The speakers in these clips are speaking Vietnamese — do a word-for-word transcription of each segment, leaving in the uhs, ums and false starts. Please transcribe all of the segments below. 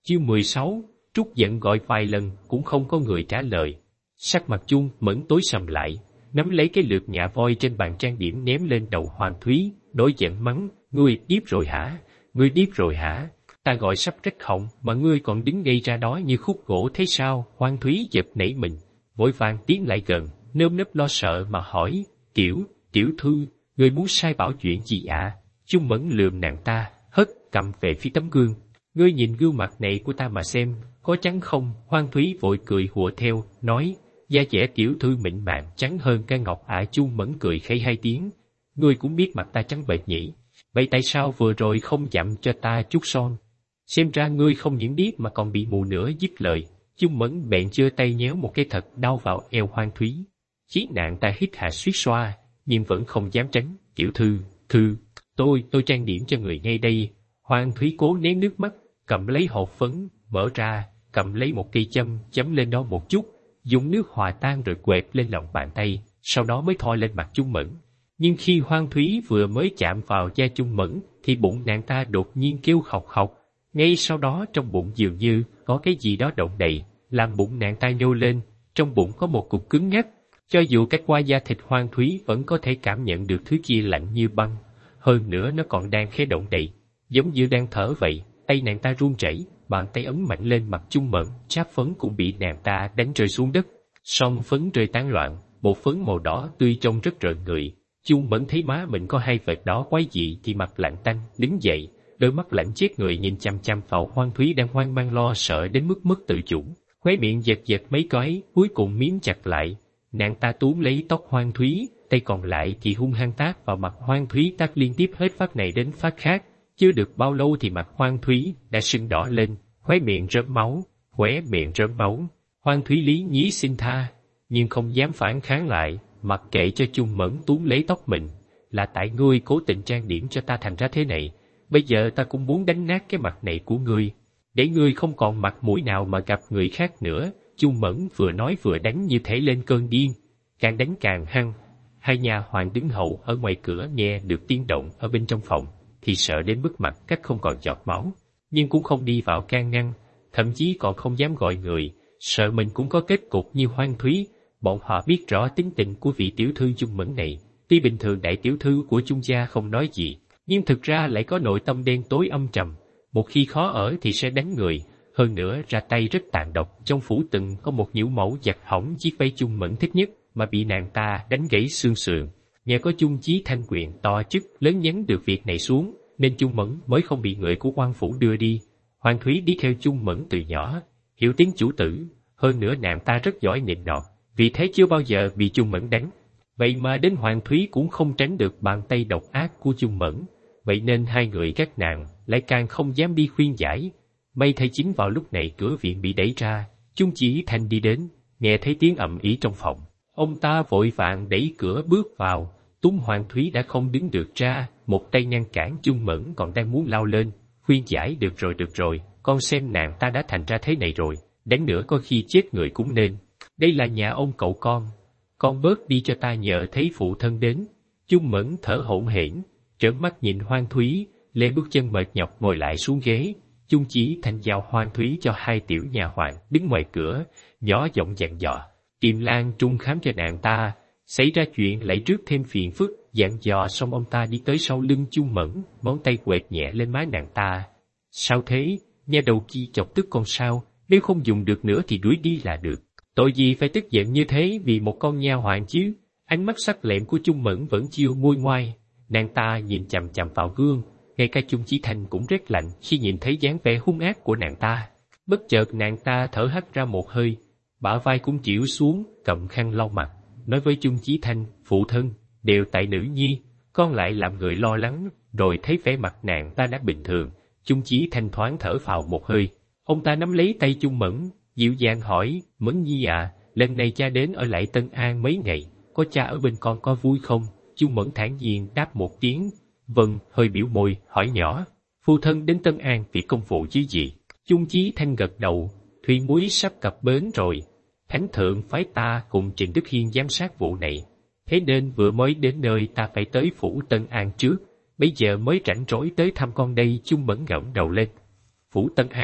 Chương mười sáu, Trúc giận gọi vài lần cũng không có người trả lời. Sắc mặt Chung Mẫn tối sầm lại, nắm lấy cái lược nhạ voi trên bàn trang điểm ném lên đầu Hoàng Thúy, đối giận mắng, ngươi điếc rồi hả? Ngươi điếc rồi hả? Ta gọi sắp rách họng mà ngươi còn đứng ngây ra đó như khúc gỗ thế sao? Hoàng Thúy giật nảy mình, vội vàng tiến lại gần, nơm nớp lo sợ mà hỏi, tiểu, tiểu thư, ngươi muốn sai bảo chuyện gì ạ? À? Chung Mẫn lườm nàng ta, hất cầm về phía tấm gương. Ngươi nhìn gương mặt này của ta mà xem, có trắng không? Hoàng Thúy vội cười hùa theo, nói, da dẻ tiểu thư mịn màng trắng hơn cây ngọc ạ. À, Chung Mẫn cười khẩy hai tiếng, ngươi cũng biết mặt ta trắng bệch nhỉ? Vậy tại sao vừa rồi không dặm cho ta chút son? Xem ra ngươi không những điếc mà còn bị mù nữa. Dứt lời, Chung Mẫn bèn giơ tay nhéo một cái thật đau vào eo Hoàng Thúy. Chí nạn ta hít hà suýt xoa, nhưng vẫn không dám tránh. Tiểu thư, thư, tôi, tôi trang điểm cho người ngay đây. Hoàng Thúy cố nén nước mắt, cầm lấy hộp phấn, mở ra, cầm lấy một cây châm, chấm lên đó một chút, dùng nước hòa tan rồi quẹt lên lòng bàn tay, sau đó mới thoa lên mặt Chung Mẫn. Nhưng khi Hoàng Thúy vừa mới chạm vào da Chung Mẫn, thì bụng nàng ta đột nhiên kêu khọc khọc. Ngay sau đó trong bụng dường như có cái gì đó động đậy, làm bụng nàng ta nhô lên, trong bụng có một cục cứng ngắc. Cho dù cách qua da thịt, Hoàng Thúy vẫn có thể cảm nhận được thứ kia lạnh như băng. Hơn nữa nó còn đang khẽ động đậy, giống như đang thở vậy. Tay nàng ta run rẩy, bàn tay ấn mạnh lên mặt Chung Mẫn, cháp phấn cũng bị nàng ta đánh rơi xuống đất. Son phấn rơi tán loạn, bột phấn màu đỏ tươi trông rất rợn người. Chung Mẫn thấy má mình có hai vệt đỏ quái dị thì mặt lạnh tanh, đứng dậy, đôi mắt lạnh chết người nhìn chăm chăm vào Hoàng Thúy đang hoang mang lo sợ đến mức mất tự chủ. Khóe miệng giật giật mấy cái, cuối cùng miếm chặt lại. Nàng ta túm lấy tóc Hoàng Thúy, tay còn lại thì hung hăng tát vào mặt Hoàng Thúy, tát liên tiếp hết phát này đến phát khác. Chưa được bao lâu thì mặt Hoàng Thúy đã sưng đỏ lên, khóe miệng rớm máu, khóe miệng rớm máu. Hoàng Thúy lý nhí xin tha, nhưng không dám phản kháng lại, mặc kệ cho Chung Mẫn túm lấy tóc mình. Là tại ngươi cố tình trang điểm cho ta thành ra thế này, bây giờ ta cũng muốn đánh nát cái mặt này của ngươi, để ngươi không còn mặt mũi nào mà gặp người khác nữa. Chung Mẫn vừa nói vừa đánh như thể lên cơn điên, càng đánh càng hăng. Hai nhà hoàng đứng hậu ở ngoài cửa nghe được tiếng động ở bên trong phòng, thì sợ đến mức mặt cắt không còn giọt máu, nhưng cũng không đi vào can ngăn, thậm chí còn không dám gọi người, sợ mình cũng có kết cục như Hoàng Thúy. Bọn họ biết rõ tính tình của vị tiểu thư Chung Mẫn này, tuy bình thường đại tiểu thư của Chung gia không nói gì, nhưng thực ra lại có nội tâm đen tối âm trầm, một khi khó ở thì sẽ đánh người, hơn nữa ra tay rất tàn độc. Trong phủ từng có một nhiễu mẫu giặt hỏng chiếc váy Chung Mẫn thích nhất mà bị nàng ta đánh gãy xương sườn. Nhờ có Chung Chí Thanh quyền to chức lớn nhấn được việc này xuống, nên Chung Mẫn mới không bị người của quan phủ đưa đi. Hoàng Thúy đi theo Chung Mẫn từ nhỏ, hiểu tiếng chủ tử, hơn nữa nàng ta rất giỏi nịnh nọt, vì thế chưa bao giờ bị Chung Mẫn đánh. Vậy mà đến Hoàng Thúy cũng không tránh được bàn tay độc ác của Chung Mẫn, vậy nên hai người các nàng lại càng không dám đi khuyên giải. May thay chính vào lúc này cửa viện bị đẩy ra, Chung Chí Thanh đi đến, nghe thấy tiếng ầm ĩ trong phòng. Ông ta vội vàng đẩy cửa bước vào, túm Hoàng Thúy đã không đứng được ra, một tay ngăn cản Chung Mẫn còn đang muốn lao lên, khuyên giải. Được rồi được rồi, con xem nàng ta đã thành ra thế này rồi, đánh nữa có khi chết người cũng nên. Đây là nhà ông cậu con, con bớt đi cho ta nhờ thấy phụ thân đến. Chung Mẫn thở hổn hển, trợn mắt nhìn Hoàng Thúy, lê bước chân mệt nhọc ngồi lại xuống ghế. Chung Chí Thanh giao Hoàng Thúy cho hai tiểu nhà hoàng đứng ngoài cửa, nhỏ giọng dặn dò, Kiềm Lan trung khám cho nàng ta, xảy ra chuyện lại rước thêm phiền phức. Dặn dò xong ông ta đi tới sau lưng Chung Mẫn, ngón tay quẹt nhẹ lên má nàng ta. Sao thế, nhà đầu kia chọc tức con sao? Nếu không dùng được nữa thì đuổi đi là được. Tội gì phải tức giận như thế vì một con nha hoàn chứ? Ánh mắt sắc lẹm của Chung Mẫn vẫn chưa nguôi ngoai. Nàng ta nhìn chằm chằm vào gương, ngay cả Chung Chí Thanh cũng rét lạnh khi nhìn thấy dáng vẻ hung ác của nàng ta. Bất chợt nàng ta thở hắt ra một hơi, bả vai cũng chịu xuống, cầm khăn lau mặt, nói với Chung Chí Thanh, phụ thân, đều tại nữ nhi, con lại làm người lo lắng. Rồi thấy vẻ mặt nàng ta đã bình thường, Chung Chí Thanh thoáng thở phào một hơi. Ông ta nắm lấy tay Chung Mẫn, dịu dàng hỏi, Mẫn nhi à, lần này cha đến ở lại Tân An mấy ngày, có cha ở bên con có vui không? Chung Mẫn thản nhiên đáp một tiếng, vâng, hơi biểu môi, hỏi nhỏ, phu thân đến Tân An vì công vụ chứ gì? Chung Chí Thanh gật đầu, thuyền muối sắp cập bến rồi, thánh thượng phái ta cùng Trịnh Đức Hiên giám sát vụ này, thế nên vừa mới đến nơi ta phải tới phủ Tân An trước, bây giờ mới rảnh rỗi tới thăm con đây. Chung Mẫn ngẩng đầu lên. Phủ Tân An,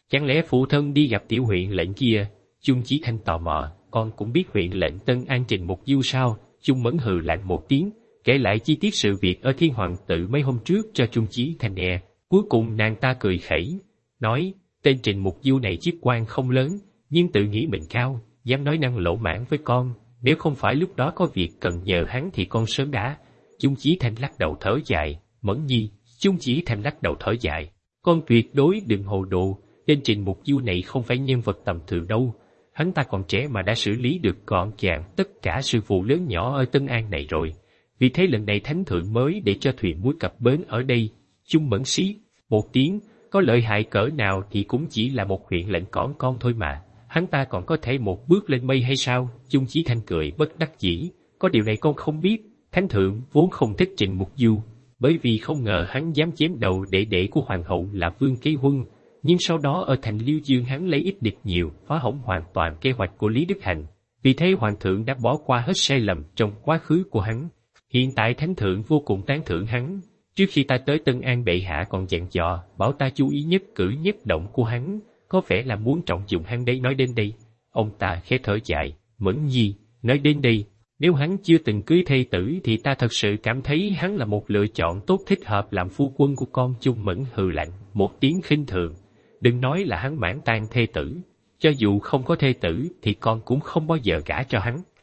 Chẳng lẽ phụ thân đi gặp tiểu huyện lệnh kia? Chung Chí Thanh tò mò, con cũng biết huyện lệnh Tân An Trình Mục Du sao? Chung Mẫn hừ lạnh một tiếng, kể lại chi tiết sự việc ở Thiên Hoàng Tự mấy hôm trước cho Chung Chí Thanh nghe. Cuối cùng nàng ta cười khẩy, nói, tên Trình Mục Du này chức quan không lớn, nhưng tự nghĩ mình cao, dám nói năng lỗ mãng với con, nếu không phải lúc đó có việc cần nhờ hắn thì con sớm đã. Chung Chí Thanh lắc đầu thở dài, Mẫn Nhi, Chung Chí Thanh lắc đầu thở dài, con tuyệt đối đừng hồ đồ, tên Trình Mục Du này không phải nhân vật tầm thường đâu, hắn ta còn trẻ mà đã xử lý được gọn gàng tất cả sự vụ lớn nhỏ ở Tân An này rồi. Vì thế lần này thánh thượng mới để cho thuyền muối cập bến ở đây. Chung Mẫn xí một tiếng, có lợi hại cỡ nào thì cũng chỉ là một huyện lệnh cỏn con thôi mà, hắn ta còn có thể một bước lên mây hay sao? Chung Chí Thanh cười bất đắc dĩ, có điều này con không biết, thánh thượng vốn không thích Trình Mục Du, bởi vì không ngờ hắn dám chém đầu đệ đệ của hoàng hậu là Vương Kế Huân, nhưng sau đó ở thành Liêu Dương hắn lấy ít địch nhiều, phá hỏng hoàn toàn kế hoạch của Lý Đức Hành, vì thế hoàng thượng đã bỏ qua hết sai lầm trong quá khứ của hắn. Hiện tại thánh thượng vô cùng tán thưởng hắn. Trước khi ta tới Tân An bệ hạ còn dặn dò, bảo ta chú ý nhất cử nhất động của hắn, có vẻ là muốn trọng dụng hắn đấy. Nói đến đây, ông ta khẽ thở dài, Mẫn Nhi, nói đến đây, nếu hắn chưa từng cưới thê tử thì ta thật sự cảm thấy hắn là một lựa chọn tốt thích hợp làm phu quân của con. Chung Mẫn hừ lạnh, một tiếng khinh thường, đừng nói là hắn mãn tan thê tử, cho dù không có thê tử thì con cũng không bao giờ gả cho hắn.